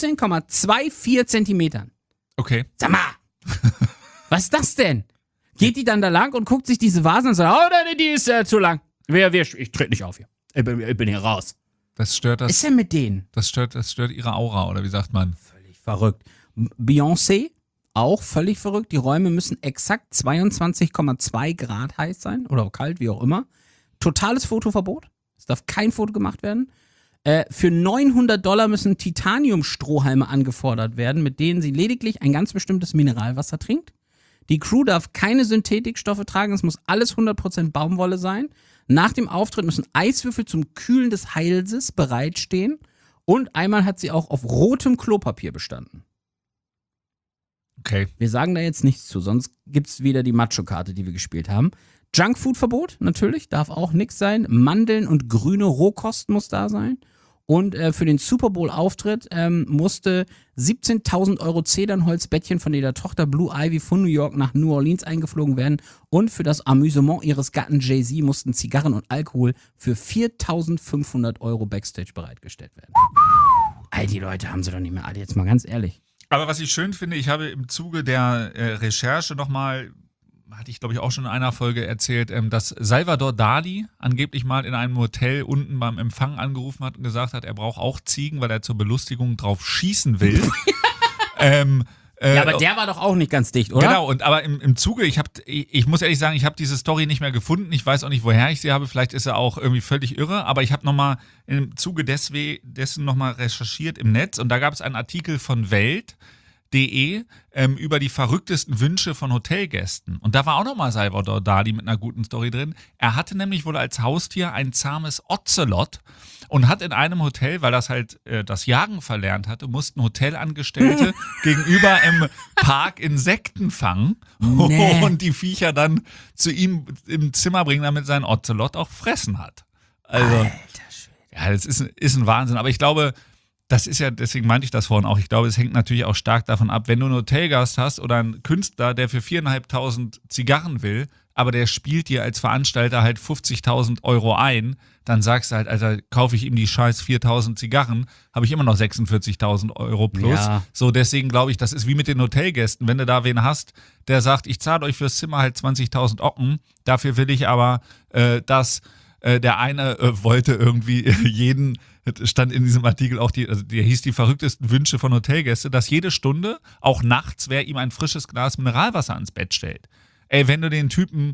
15,24 Zentimetern. Okay. Sag mal, was ist das denn? Geht die dann da lang und guckt sich diese Vasen an und sagt, oh, die ist zu lang. Ich trete nicht auf hier. Ich bin hier raus. Das stört Was ist denn mit denen? das stört ihre Aura, oder wie sagt man? Völlig verrückt. Beyoncé, auch völlig verrückt. Die Räume müssen exakt 22,2 Grad heiß sein oder kalt, wie auch immer. Totales Fotoverbot. Es darf kein Foto gemacht werden. Für $900 müssen Titanium-Strohhalme angefordert werden, mit denen sie lediglich ein ganz bestimmtes Mineralwasser trinkt. Die Crew darf keine Synthetikstoffe tragen, es muss alles 100% Baumwolle sein. Nach dem Auftritt müssen Eiswürfel zum Kühlen des Halses bereitstehen. Und einmal hat sie auch auf rotem Klopapier bestanden. Okay. Wir sagen da jetzt nichts zu, sonst gibt's wieder die Macho-Karte, die wir gespielt haben. Junkfood-Verbot, natürlich, darf auch nichts sein. Mandeln und grüne Rohkost muss da sein. Und für den Super Bowl-Auftritt musste 17.000 Euro Zedernholzbettchen von ihrer Tochter Blue Ivy von New York nach New Orleans eingeflogen werden. Und für das Amüsement ihres Gatten Jay-Z mussten Zigarren und Alkohol für 4.500 Euro Backstage bereitgestellt werden. All die Leute haben sie doch nicht mehr alle, jetzt mal ganz ehrlich. Aber was ich schön finde, ich habe im Zuge der Recherche nochmal, hatte ich glaube ich auch schon in einer Folge erzählt, dass Salvador Dali angeblich mal in einem Hotel unten beim Empfang angerufen hat und gesagt hat, er braucht auch Ziegen, weil er zur Belustigung drauf schießen will. Ja, aber der war doch auch nicht ganz dicht, oder? Genau, aber im Zuge, ich muss ehrlich sagen, ich habe diese Story nicht mehr gefunden. Ich weiß auch nicht, woher ich sie habe. Vielleicht ist er auch irgendwie völlig irre. Aber ich habe nochmal im Zuge dessen nochmal recherchiert im Netz. Und da gab es einen Artikel von Welt.de über die verrücktesten Wünsche von Hotelgästen. Und da war auch nochmal Salvador Dali mit einer guten Story drin. Er hatte nämlich wohl als Haustier ein zahmes Ocelot und hat in einem Hotel, weil das halt das Jagen verlernt hatte, mussten Hotelangestellte gegenüber im Park Insekten fangen Nee. und die Viecher dann zu ihm im Zimmer bringen, damit sein Ocelot auch fressen hat. Also, ja, das ist ein Wahnsinn. Aber ich glaube, das ist ja, deswegen meinte ich das vorhin auch, ich glaube, es hängt natürlich auch stark davon ab, wenn du einen Hotelgast hast oder einen Künstler, der für 4.500 Zigarren will, aber der spielt dir als Veranstalter halt 50.000 Euro ein, dann sagst du halt, Alter, kaufe ich ihm die scheiß 4.000 Zigarren, habe ich immer noch 46.000 Euro plus. Ja. So, deswegen glaube ich, das ist wie mit den Hotelgästen. Wenn du da wen hast, der sagt, ich zahle euch fürs Zimmer halt 20.000 Ocken, dafür will ich aber, dass der eine wollte irgendwie jeden, stand in diesem Artikel auch, der hieß die verrücktesten Wünsche von Hotelgäste, dass jede Stunde, auch nachts, wer ihm ein frisches Glas Mineralwasser ans Bett stellt. Ey, wenn du den Typen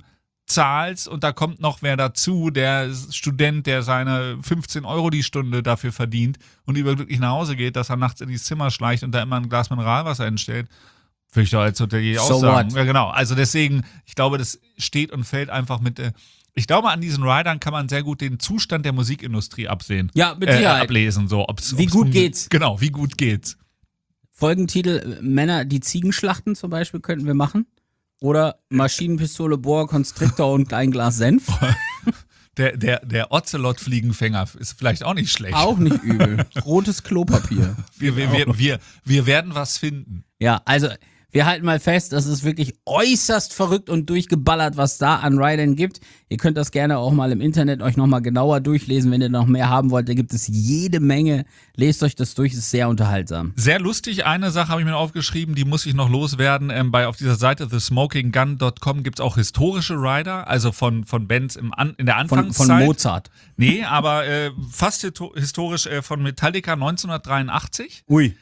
zahlst und da kommt noch wer dazu, der Student, der seine 15 Euro die Stunde dafür verdient und überglücklich nach Hause geht, dass er nachts in die Zimmer schleicht und da immer ein Glas Mineralwasser entstellt, würde ich doch als Hotelier auch sagen. Ja, genau. Also deswegen, ich glaube, das steht und fällt einfach mit ich glaube, an diesen Riders kann man sehr gut den Zustand der Musikindustrie absehen. Ja, mit Sicherheit. Ablesen. So, wie gut geht's? Genau, wie gut geht's? Folgentitel: Männer, die Ziegen schlachten zum Beispiel, könnten wir machen. Oder Maschinenpistole, Boa, Constrictor und ein Glas Senf. Der Ocelot-Fliegenfänger ist vielleicht auch nicht schlecht. Auch nicht übel. Rotes Klopapier. Wir werden was finden. Ja, also wir halten mal fest, das ist wirklich äußerst verrückt und durchgeballert, was da an Riders gibt. Ihr könnt das gerne auch mal im Internet euch nochmal genauer durchlesen, wenn ihr noch mehr haben wollt. Da gibt es jede Menge. Lest euch das durch, ist sehr unterhaltsam. Sehr lustig, eine Sache habe ich mir aufgeschrieben, die muss ich noch loswerden. Auf dieser Seite thesmokinggun.com gibt es auch historische Rider, also von Bands in der Anfangszeit. Von Mozart. Nee, aber fast historisch von Metallica 1983. Ui.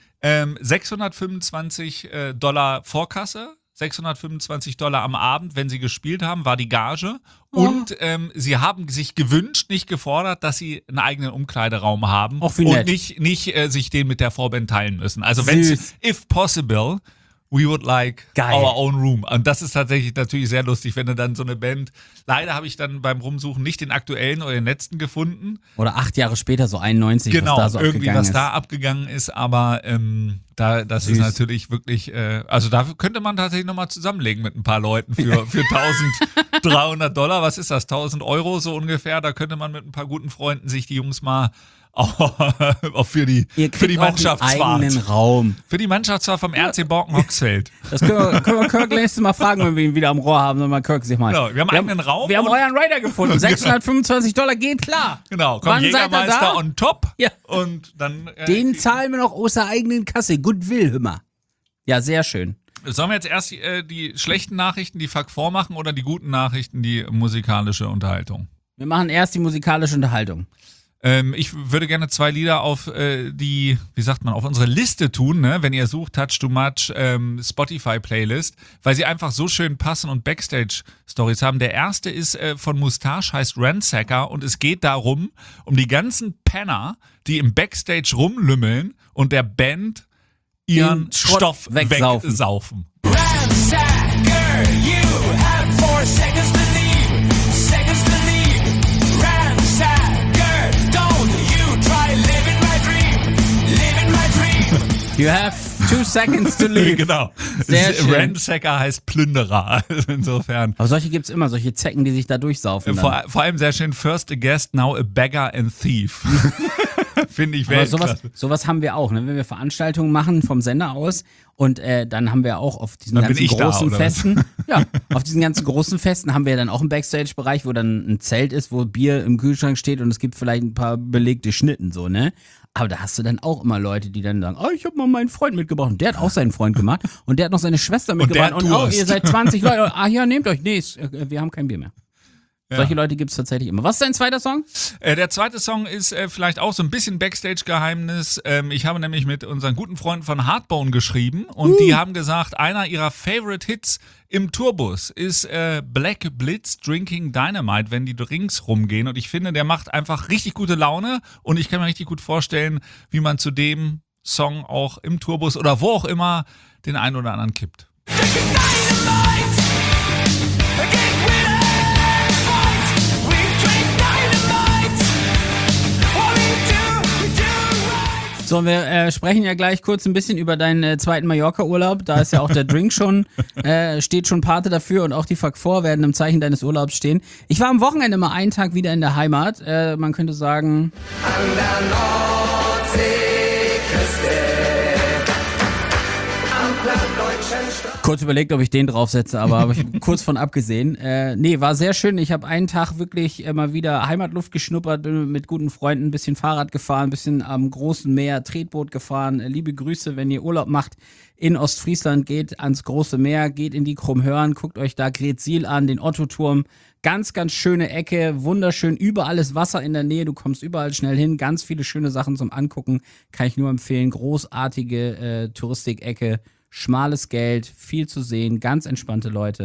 $625 Vorkasse, $625 am Abend, wenn sie gespielt haben, war die Gage. Und sie haben sich gewünscht, nicht gefordert, dass sie einen eigenen Umkleideraum haben. Auch wie und nett. nicht sich den mit der Vorband teilen müssen. Also wenn if possible, we would like our own room. Und das ist tatsächlich natürlich sehr lustig, wenn du dann so eine Band, leider habe ich dann beim Rumsuchen nicht den aktuellen oder den letzten gefunden. Oder 8 Jahre später, so 91, genau, was da so irgendwie abgegangen was ist. da abgegangen ist, aber das ist natürlich wirklich, also da könnte man tatsächlich nochmal zusammenlegen mit ein paar Leuten für $1.300. Was ist das? 1.000 Euro so ungefähr. Da könnte man mit ein paar guten Freunden sich die Jungs mal auch für die Mannschaftsfahrt. Eigenen Raum. Für die Mannschaftsfahrt vom RC Borken-Hoxfeld. Das können wir Kirk nächstes Mal fragen, wenn wir ihn wieder am Rohr haben. Mal Kirk sich mal. Genau, wir haben einen eigenen Raum. Wir haben euren Rider gefunden. $625 geht klar. Genau, kommt Jägermeister on top. Ja. Und dann. Den zahlen wir noch aus der eigenen Kasse. Goodwill, hör mal. Ja, sehr schön. Sollen wir jetzt erst die schlechten Nachrichten, die Fuck vormachen, oder die guten Nachrichten, die musikalische Unterhaltung? Wir machen erst die musikalische Unterhaltung. Ich würde gerne 2 Lieder auf auf unsere Liste tun, ne? Wenn ihr sucht, Touch Too Much, Spotify-Playlist, weil sie einfach so schön passen und Backstage-Stories haben. Der erste ist von Moustache, heißt Ransacker, und es geht darum, um die ganzen Penner, die im Backstage rumlümmeln und der Band ihren Stoff wegsaufen. Ransacker, you have 4 seconds to leave. Seconds to leave. Ransacker, don't you try living my dream. Living my dream. You have 2 seconds to leave. Genau. Sehr schön. Ransacker heißt Plünderer. Also insofern. Aber solche gibt's immer, solche Zecken, die sich da durchsaufen. Vor allem sehr schön, first a guest, now a beggar and thief. Finde ich Weltklasse. Sowas haben wir auch, ne? Wenn wir Veranstaltungen machen vom Sender aus und dann haben wir auch auf diesen ganzen großen Festen, auf diesen ganzen großen Festen haben wir dann auch einen Backstage-Bereich, wo dann ein Zelt ist, wo Bier im Kühlschrank steht und es gibt vielleicht ein paar belegte Schnitten, so, ne? Aber da hast du dann auch immer Leute, die dann sagen, ich habe mal meinen Freund mitgebracht. Und der hat auch seinen Freund gemacht. Und der hat noch seine Schwester mitgebracht. Und ihr seid 20 Leute. Nehmt euch. Nee, wir haben kein Bier mehr. Ja. Solche Leute gibt es tatsächlich immer. Was ist dein zweiter Song? Der zweite Song ist vielleicht auch so ein bisschen Backstage-Geheimnis. Ich habe nämlich mit unseren guten Freunden von Hardbone geschrieben und die haben gesagt, einer ihrer Favorite Hits im Tourbus ist Black Blitz Drinking Dynamite, wenn die Drinks rumgehen. Und ich finde, der macht einfach richtig gute Laune und ich kann mir richtig gut vorstellen, wie man zu dem Song auch im Tourbus oder wo auch immer den einen oder anderen kippt. So, wir sprechen ja gleich kurz ein bisschen über deinen zweiten Mallorca-Urlaub. Da ist ja auch der Drink schon, steht schon Pate dafür und auch die Fuck 4 werden im Zeichen deines Urlaubs stehen. Ich war am Wochenende mal einen Tag wieder in der Heimat. Man könnte sagen... An der Nordseeküste, am plattdeutschen Strand. Kurz überlegt, ob ich den draufsetze, aber habe ich kurz von abgesehen. Nee, war sehr schön. Ich habe einen Tag wirklich mal wieder Heimatluft geschnuppert, bin mit guten Freunden ein bisschen Fahrrad gefahren, ein bisschen am großen Meer Tretboot gefahren. Liebe Grüße, wenn ihr Urlaub macht in Ostfriesland, geht ans große Meer, geht in die Krummhörn, guckt euch da Greetsiel an, den Ottoturm. Ganz, ganz schöne Ecke, wunderschön, überall ist Wasser in der Nähe, du kommst überall schnell hin, ganz viele schöne Sachen zum Angucken, kann ich nur empfehlen. Großartige Touristikecke. Schmales Geld, viel zu sehen, ganz entspannte Leute.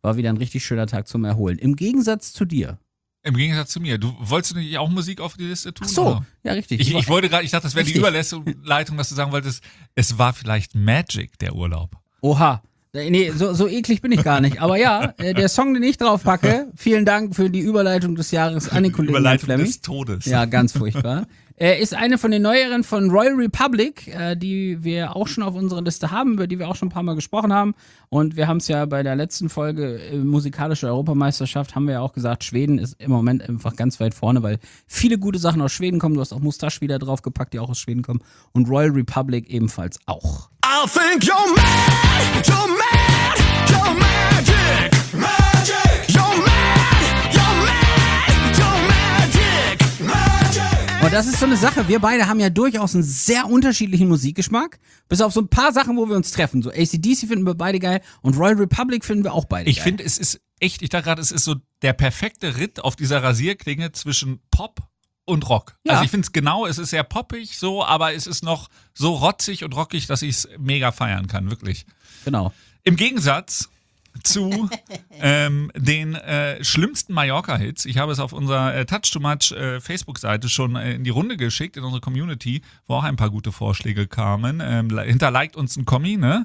War wieder ein richtig schöner Tag zum Erholen. Im Gegensatz zu dir. Im Gegensatz zu mir. Wolltest du nicht auch Musik auf die Liste tun? Ach so, oder? ja, richtig. Ich wollte gerade, ich dachte, das wäre die Richtig. Überleitung, was du sagen wolltest. Es war vielleicht Magic, der Urlaub. Oha. Nee, so eklig bin ich gar nicht. Aber ja, der Song, den ich drauf packe, vielen Dank für die Überleitung des Jahres an den Kollegen Überleitung Fleming. des Todes. Ja, ganz furchtbar. Ist eine von den neueren von Royal Republic, die wir auch schon auf unserer Liste haben, über die wir auch schon ein paar Mal gesprochen haben. Und wir haben es ja bei der letzten Folge musikalische Europameisterschaft, haben wir ja auch gesagt, Schweden ist im Moment einfach ganz weit vorne, weil viele gute Sachen aus Schweden kommen. Du hast auch Mustache wieder draufgepackt, die auch aus Schweden kommen. Und Royal Republic ebenfalls auch. I think you're mad, you're mad, you're magic, magic, you're mad, you're mad, you're magic, magic. Und das ist so eine Sache, wir beide haben ja durchaus einen sehr unterschiedlichen Musikgeschmack, bis auf so ein paar Sachen, wo wir uns treffen. So AC/DC finden wir beide geil und Royal Republic finden wir auch beide geil. Ich finde, es ist echt, ich dachte gerade, es ist so der perfekte Ritt auf dieser Rasierklinge zwischen Pop und Rock. Ja. Also ich finde es genau, es ist sehr poppig so, aber es ist noch so rotzig und rockig, dass ich es mega feiern kann, wirklich. Genau. Im Gegensatz zu den schlimmsten Mallorca-Hits. Ich habe es auf unserer Touch to Much Facebook-Seite schon in die Runde geschickt, in unsere Community, wo auch ein paar gute Vorschläge kamen. Hinterliked uns ein Kommi, ne?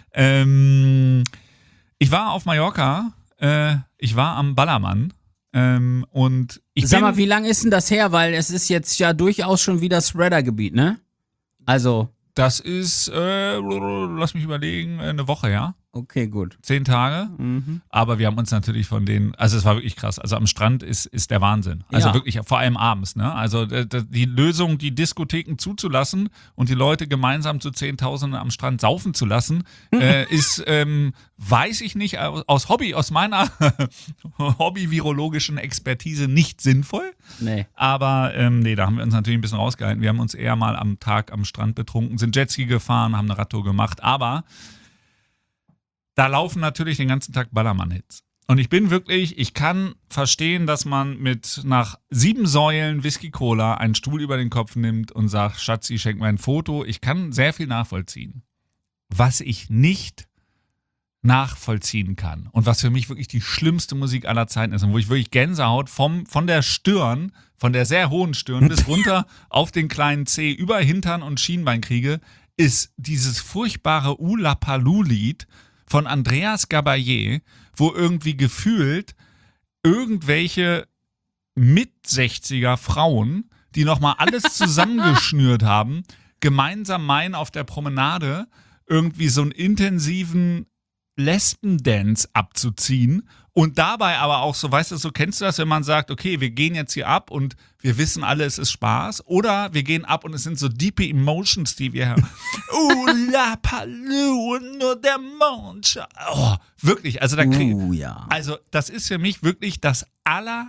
Ich war auf Mallorca, ich war am Ballermann. Und ich Sag bin, mal, wie lang ist denn das her? Weil es ist jetzt ja durchaus schon wieder Spreader-Gebiet, ne? Also, das ist, lass mich überlegen, eine Woche, ja? okay, gut. 10 Tage. Aber wir haben uns natürlich von denen, also es war wirklich krass. Also am Strand ist der Wahnsinn. Also Ja. wirklich, vor allem abends, ne? Also die Lösung, die Diskotheken zuzulassen und die Leute gemeinsam zu Zehntausenden am Strand saufen zu lassen, ist, weiß ich nicht, aus meiner hobby-virologischen Expertise nicht sinnvoll. Nee. Aber nee, da haben wir uns natürlich ein bisschen rausgehalten. Wir haben uns eher mal am Tag am Strand betrunken, sind Jetski gefahren, haben eine Radtour gemacht. Aber da laufen natürlich den ganzen Tag Ballermann-Hits. Und ich kann verstehen, dass man nach 7 Säulen Whisky-Cola einen Stuhl über den Kopf nimmt und sagt, Schatzi, schenk mir ein Foto. Ich kann sehr viel nachvollziehen. Was ich nicht nachvollziehen kann und was für mich wirklich die schlimmste Musik aller Zeiten ist und wo ich wirklich Gänsehaut von der Stirn, von der sehr hohen Stirn bis runter auf den kleinen Zeh über Hintern und Schienbein kriege, ist dieses furchtbare Ula Palu-Lied von Andreas Gabayé, wo irgendwie gefühlt irgendwelche Mit-60er Frauen, die nochmal alles zusammengeschnürt haben, gemeinsam meinen auf der Promenade irgendwie so einen intensiven Lesben-Dance abzuziehen und dabei aber auch so, weißt du, so kennst du das, wenn man sagt, okay, wir gehen jetzt hier ab und wir wissen alle, es ist Spaß, oder wir gehen ab und es sind so deep Emotions, die wir haben. La Palu, nur der Mond. Oh, wirklich, also da Ja. also das ist für mich wirklich das aller.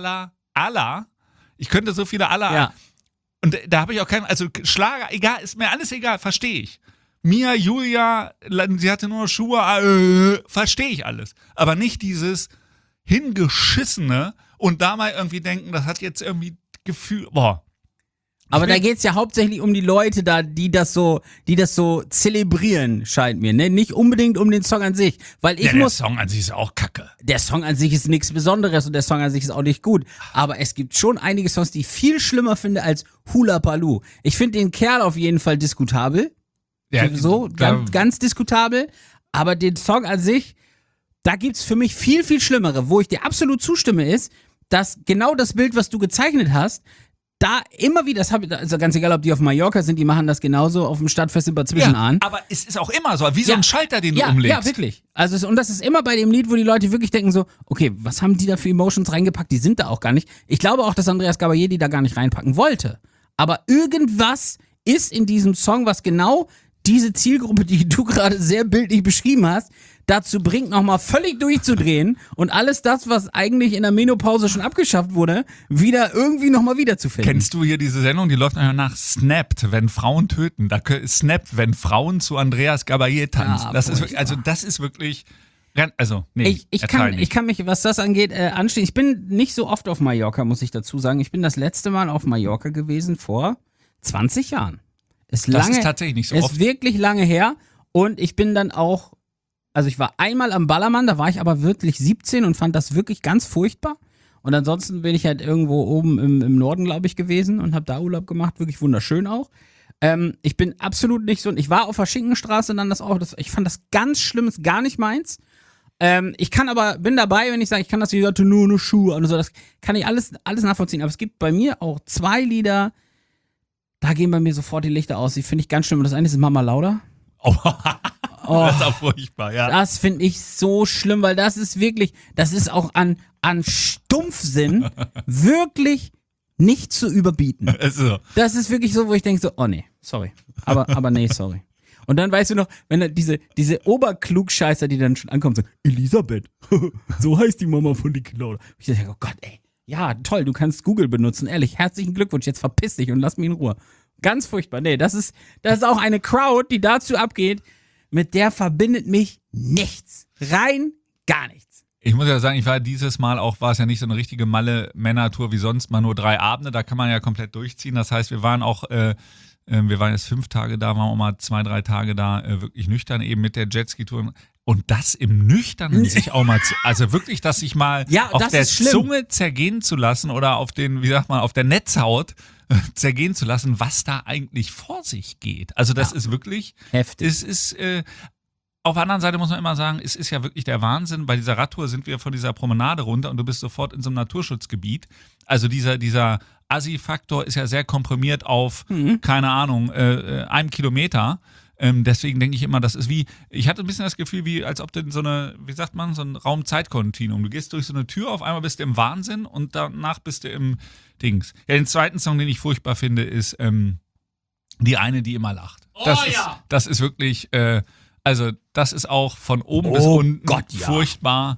Ich könnte so viele Ja. und da habe ich auch keinen, also Schlager, egal, ist mir alles egal, verstehe ich. Mia, Julia, sie hatte nur Schuhe, verstehe ich alles. Aber nicht dieses Hingeschissene und da mal irgendwie denken, das hat jetzt irgendwie Gefühl, boah. Aber da geht's ja hauptsächlich um die Leute da, die das so zelebrieren, scheint mir, ne? Nicht unbedingt um den Song an sich. Weil ich Der Song an sich ist auch kacke. der Song an sich ist nichts Besonderes und der Song an sich ist auch nicht gut. Aber es gibt schon einige Songs, die ich viel schlimmer finde als Hula Palu. Ich finde den Kerl auf jeden Fall diskutabel. Ja, So, ganz diskutabel. Aber den Song an sich, da gibt's für mich viel, viel Schlimmere. Wo ich dir absolut zustimme, ist, dass genau das Bild, was du gezeichnet hast, da immer wieder, also ganz egal, ob die auf Mallorca sind, die machen das genauso auf dem Stadtfestival Zwischenahn. aber es ist auch immer so, wie so ein Schalter, den du umlegst. Ja, wirklich. Also und das ist immer bei dem Lied, wo die Leute wirklich denken so, okay, was haben die da für Emotions reingepackt? Die sind da auch gar nicht. Ich glaube auch, dass Andreas Gabayé die da gar nicht reinpacken wollte. Aber irgendwas ist in diesem Song, was genau diese Zielgruppe, die du gerade sehr bildlich beschrieben hast, dazu bringt, nochmal völlig durchzudrehen und alles das, was eigentlich in der Menopause schon abgeschafft wurde, wieder irgendwie nochmal wiederzufinden. Kennst du hier diese Sendung, die läuft einfach nach Snapped, wenn Frauen töten. Snapped, wenn Frauen zu Andreas Gabayé tanzen. Ja, das ist wirklich, also das ist wirklich, also nee, Ich kann mich, was das angeht, anstehen. Ich bin nicht so oft auf Mallorca, muss ich dazu sagen. Ich bin das letzte Mal auf Mallorca gewesen vor 20 Jahren. Das ist tatsächlich nicht so oft. Ist wirklich lange her und ich bin dann auch Also ich war einmal am Ballermann, da war ich aber wirklich 17 und fand das wirklich ganz furchtbar. Und ansonsten bin ich halt irgendwo oben im Norden, glaube ich, gewesen und habe da Urlaub gemacht, wirklich wunderschön auch. Ich bin absolut nicht so, ich war auf der Schinkenstraße dann ich fand das ganz schlimm, ist gar nicht meins. Bin dabei, wenn ich sage, ich kann das, die Leute nur eine Schuhe und so, das kann ich alles nachvollziehen. Aber es gibt bei mir auch 2 Lieder, da gehen bei mir sofort die Lichter aus, die finde ich ganz schlimm. Und das eine ist Mama Lauda. Oh. Oh, Das ist auch furchtbar, ja. das finde ich so schlimm, weil das ist auch an Stumpfsinn wirklich nicht zu überbieten. Also, Das ist wirklich so, wo ich denke so, oh nee, sorry. Aber nee, sorry. Und dann weißt du noch, wenn da diese Oberklugscheißer, die dann schon ankommen, sagen, Elisabeth, so heißt die Mama von Niki Lauda. Ich denke, oh Gott, ey, ja, toll, du kannst Google benutzen, ehrlich, herzlichen Glückwunsch, jetzt verpiss dich und lass mich in Ruhe. Ganz furchtbar, nee, das ist auch eine Crowd, die dazu abgeht, mit der verbindet mich nichts. Rein gar nichts. ich muss ja sagen, ich war dieses Mal auch, war es ja nicht so eine richtige Malle-Männer-Tour wie sonst, mal nur 3 Abende, da kann man ja komplett durchziehen. Das heißt, wir waren auch, wir waren jetzt 5 Tage da, waren auch mal 2, 3 Tage da, wirklich nüchtern eben mit der Jetski-Tour. Und das im Nüchternen sich auch mal, also wirklich, dass sich mal auf der Zunge zergehen zu lassen oder auf den, wie sagt man, auf der Netzhaut zu lassen, was da eigentlich vor sich geht. Also das ist wirklich heftig. Es ist, auf der anderen Seite muss man immer sagen, es ist ja wirklich der Wahnsinn. Bei dieser Radtour sind wir von dieser Promenade runter und du bist sofort in so einem Naturschutzgebiet. Also dieser Assi-Faktor ist ja sehr komprimiert auf, keine Ahnung, 1 Kilometer. Deswegen denke ich immer, das ist ich hatte ein bisschen das Gefühl, wie als ob du in so eine, wie sagt man, so ein Raum-Zeit-Kontinuum. Du gehst durch so eine Tür, auf einmal bist du im Wahnsinn und danach bist du im Dings. Ja, den zweiten Song, den ich furchtbar finde, ist Die eine, die immer lacht. Das ist wirklich, also das ist auch von oben bis unten furchtbar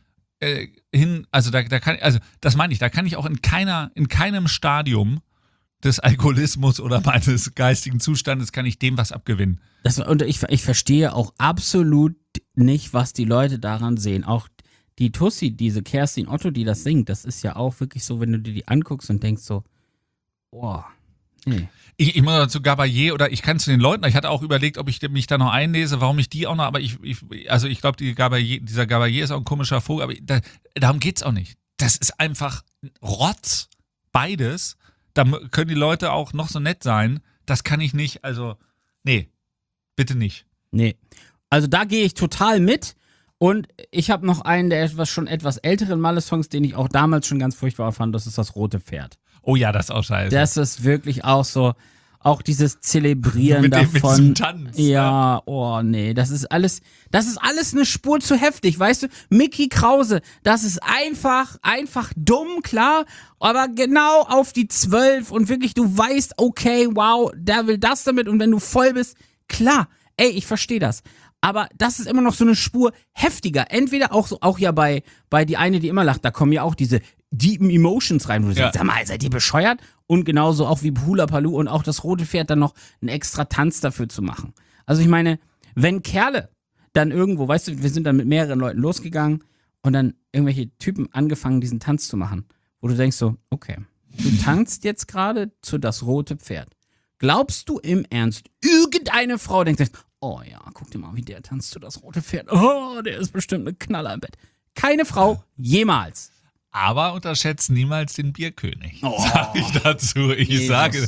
also das meine ich, da kann ich auch in keinem Stadium des Alkoholismus oder meines geistigen Zustandes kann ich dem was abgewinnen. Und ich verstehe auch absolut nicht, was die Leute daran sehen. Auch die Tussi, diese Kerstin Otto, die das singt, das ist ja auch wirklich so, wenn du dir die anguckst und denkst so, oh, nee. Ich muss dazu Gabayé oder ich kann zu den Leuten, ich hatte auch überlegt, ob ich mich da noch einlese, warum ich die auch noch, aber ich glaube, dieser Gabayé ist auch ein komischer Vogel, aber darum geht's auch nicht. Das ist einfach Rotz, beides. Da können die Leute auch noch so nett sein. Das kann ich nicht, also, nee, bitte nicht. Nee, also da gehe ich total mit. Und ich habe noch einen der schon etwas älteren Malle-Songs, den ich auch damals schon ganz furchtbar fand, das ist das Rote Pferd. Oh ja, das ist auch scheiße. Das ist wirklich auch so, auch dieses Zelebrieren davon. Mit diesem Tanz. Ja, oh nee, das ist alles eine Spur zu heftig, weißt du? Mickey Krause, das ist einfach dumm, klar, aber genau auf die 12 und wirklich, du weißt, okay, wow, der will das damit und wenn du voll bist, klar, ey, ich verstehe das. Aber das ist immer noch so eine Spur heftiger. Entweder auch ja bei Die eine, die immer lacht, da kommen ja auch diese deepen Emotions rein, wo du sagst, sag mal, seid ihr bescheuert? Und genauso auch wie Hula Paloo und auch das Rote Pferd dann noch einen extra Tanz dafür zu machen. Also ich meine, wenn Kerle dann irgendwo, weißt du, wir sind dann mit mehreren Leuten losgegangen und dann irgendwelche Typen angefangen, diesen Tanz zu machen, wo du denkst so, okay, du tanzt jetzt gerade zu Das Rote Pferd. Glaubst du im Ernst, irgendeine Frau denkt, oh ja, guck dir mal, wie der tanzt zu Das Rote Pferd. Oh, der ist bestimmt eine Knaller im Bett. Keine Frau, jemals. Aber unterschätzt niemals den Bierkönig, sage ich dazu. Ich sage,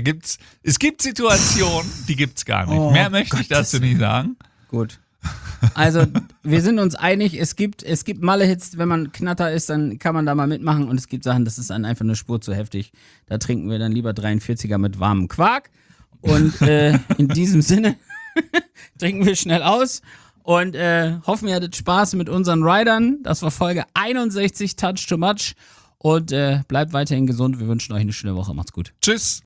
es gibt Situationen, die gibt's gar nicht. Mehr möchte ich dazu nicht sagen. Gut. Also, wir sind uns einig, es gibt Malle-Hits, wenn man Knatter ist, dann kann man da mal mitmachen und es gibt Sachen, das ist dann einfach eine Spur zu heftig. Da trinken wir dann lieber 43er mit warmem Quark und in diesem Sinne trinken wir schnell aus und hoffen, ihr hattet Spaß mit unseren Riders. Das war Folge 61, Touch Too Much und bleibt weiterhin gesund. Wir wünschen euch eine schöne Woche. Macht's gut. Tschüss.